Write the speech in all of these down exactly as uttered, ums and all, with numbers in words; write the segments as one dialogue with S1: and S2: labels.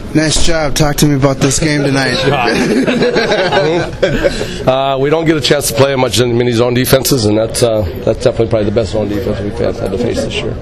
S1: Nice job. Talk to me about this game tonight.
S2: uh, we don't get a chance to play much in mini zone defenses, and that's uh, that's definitely probably the best zone defense we've had, had to face this year.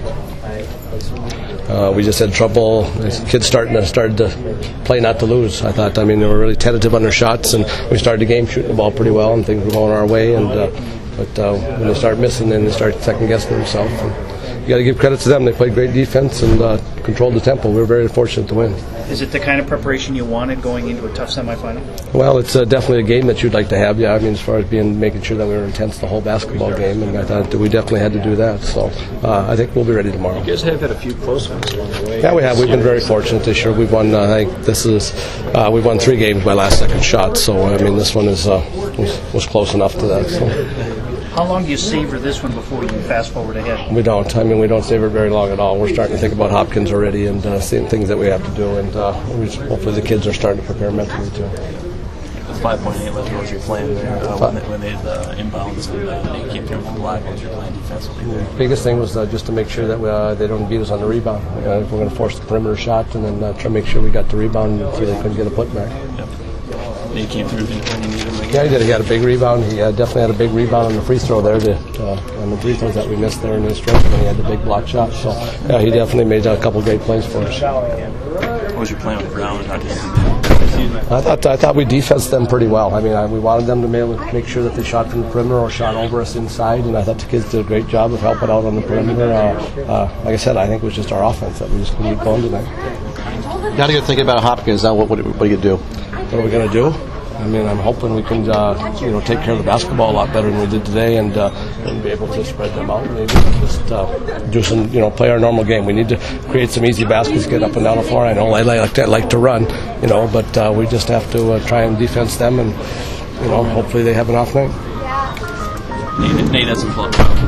S2: Uh, we just had trouble. The kids starting to started to play not to lose. I thought. I mean, they were really tentative on their shots, and we started the game shooting the ball pretty well, and things were going our way. And uh, but uh, when they start missing, then they start second guessing themselves. And you got to give credit to them. They played great defense and uh, controlled the tempo. We were very fortunate to win.
S3: Is it the kind of preparation you wanted going into a tough semifinal?
S2: Well, it's uh, definitely a game that you'd like to have. Yeah, I mean, as far as being making sure that we were intense the whole basketball game, and I thought that we definitely had to do that. So uh, I think we'll be ready tomorrow.
S4: You guys have had a few close ones along the way.
S2: Yeah, we have. We've been very fortunate this year. We've won. Uh, I think this is uh, we've won three games by last second shot. So I mean, this one is uh, was, was close enough to that. So.
S3: How long do you savor this one before you fast forward ahead?
S2: We don't. I mean, we don't savor it very long at all. We're starting to think about Hopkins already and uh, seeing things that we have to do, and uh, we just, hopefully the kids are starting to prepare mentally too.
S5: five point eight left. What was your plan there uh, when they, when they had the inbounds and uh, they came through with the block? What was your plan defensively there?
S2: The biggest thing was uh, just to make sure that we, uh, they don't beat us on the rebound. Uh, we're going to force the perimeter shot and then uh, try to make sure we got the rebound so they couldn't get a putback.
S5: Yep. He came through when you needed him again.
S2: Yeah, he did. He had a big rebound. He uh, definitely had a big rebound on the free throw there, to, uh, on the free throws that we missed there in his stretch, and he had the big block shot. So, yeah, he definitely made a couple great plays for us.
S5: What was your plan with Brown? How did you
S2: I thought I thought we defensed them pretty well. I mean, I, we wanted them to be able to make sure that they shot from the perimeter or shot over us inside, and I thought the kids did a great job of helping out on the perimeter. Uh, uh, like I said, I think it was just our offense that we just couldn't get going tonight.
S6: How do you think about Hopkins now? What, what, what are you going to do?
S2: What are we going to do? I mean, I'm hoping we can, uh, you know, take care of the basketball a lot better than we did today, and, uh, and be able to spread them out, and maybe just uh, do some, you know, play our normal game. We need to create some easy baskets, get up and down the floor. I know I like to, like to run, you know, but uh, we just have to uh, try and defense them, and you know, hopefully they have an off night.
S5: Nate, Nate hasn't played.